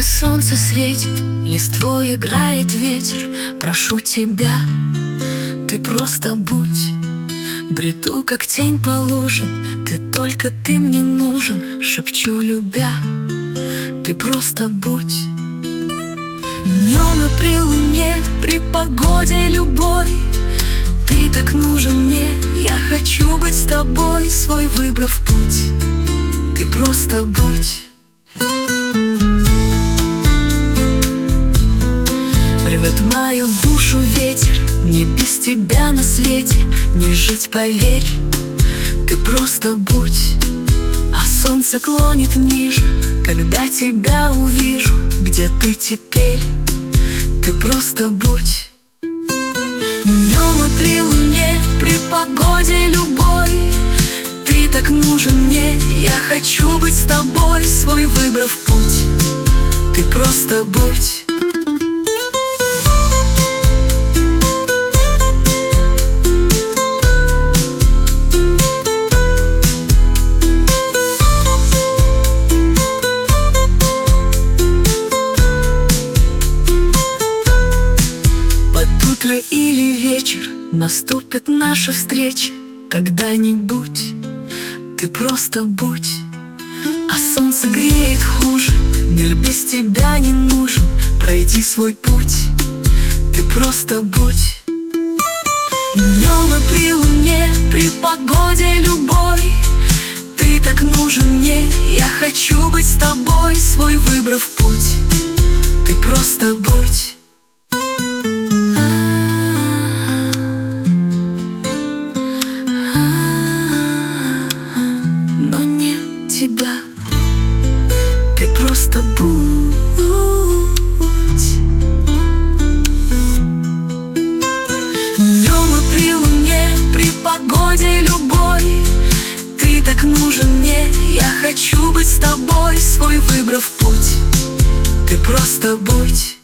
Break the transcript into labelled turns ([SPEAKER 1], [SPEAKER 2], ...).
[SPEAKER 1] солнце светит, листвой играет ветер. Прошу тебя, ты просто будь. Бреду, как тень по лужам, ты мне нужен. Шепчу, любя, ты просто будь. Днем и при луне, при погоде любой, ты так нужен мне. Я хочу быть с тобой, свой выбрав путь. Ты просто будь. Рвет мою душу ветер, мне без тебя на свете не жить, поверь. Ты просто будь. А солнце клонит ниже, когда тебя увижу. Где ты теперь? Ты просто будь. Днем и при луне, при погоде любой, ты так нужен мне. Я хочу быть с тобой, свой выбрав путь. Ты просто будь. Утро или вечер, наступит наша встреча. Когда-нибудь ты просто будь. А солнце греет хуже, мир без тебя не нужен. Пройди свой путь, ты просто будь. Днем и при луне, при погоде любой, ты так нужен мне. Я хочу быть с тобой, свой выбрав путь. Ты просто будь. Тебя, ты просто будь. Днем и при луне, при погоде любой, ты так нужен мне. Я хочу быть с тобой, свой выбрав путь. Ты просто будь.